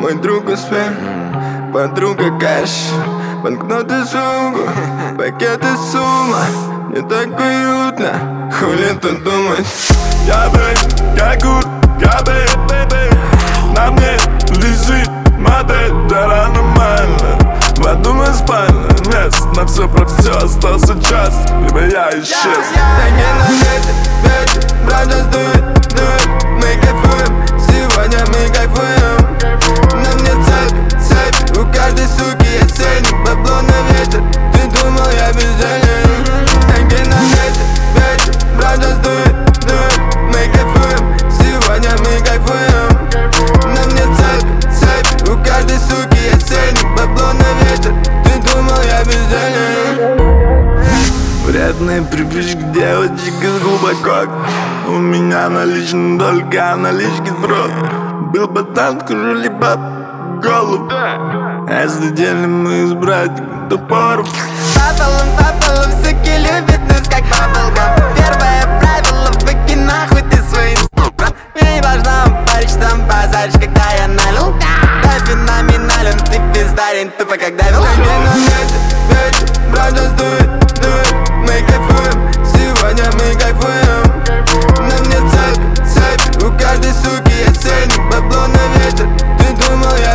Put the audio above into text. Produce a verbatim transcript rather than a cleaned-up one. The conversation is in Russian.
Мой друг успех, подруга кэш, банкноты сумку, пакеты сумма. Мне так уютно, хули тут думать. Я бэй, как гуд, я бэй, на мне лежит модель, да нормально. В одном из спальных мест на все про все остался час, либо я исчез. Да не на ветер, ветер, правда сдует, дует. Мы кайфуем, сегодня мы кайфуем. На мне цепь, цепь, у каждой суки есть ценник. Бабло на ветер, ты думал я бездельник. Да не на ветер, ветер, правда сдует, дует. Мы кайфуем, сегодня мы кайфуем. На мне цепь, цепь, у каждой суки есть ценник. Бабло на ветер, ты думал я бездельник. Вредные привычки девочек из глубоко. У меня наличны только налички сброд. Был бы танк, либо голубь. А если делим мы с братиком, то пору. Папалом, папалом, суки любят нас как баблгам. Первое правило, выкинь нахуй ты свои инстаграм. Я не важна парить, там базаришь, когда я налил. Да феноменален, ты пиздарен, тупо как давил. Да не на ветер, ветер, правда сдует, дует. Мы кайфуем.